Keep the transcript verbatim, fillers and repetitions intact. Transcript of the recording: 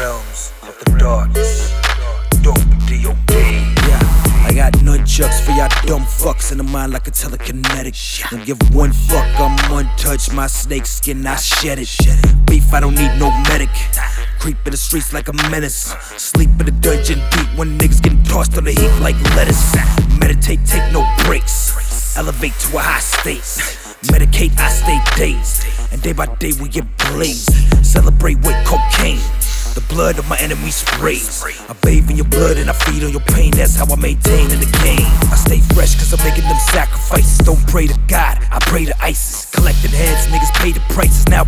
realms of the darkness. Dope D O D. Yeah, I got nunchucks for y'all dumb fucks in the mind like a telekinetic. Don't give one fuck, I'm untouched. My snake skin, I shed it. Beef, I don't need no medic. Creep in the streets like a menace. Sleep in the dungeon deep when niggas getting tossed on the heat like lettuce. Meditate, take no breaks. Elevate to a high state. Medicate, I stay dazed. And day by day we get blazed. Celebrate with cocaine. The blood of my enemies sprays. I bathe in your blood and I feed on your pain. That's how I maintain in the game. I stay fresh cause I'm making them sacrifices. Don't pray to God, I pray to ISIS. Collecting heads, niggas pay the prices. Now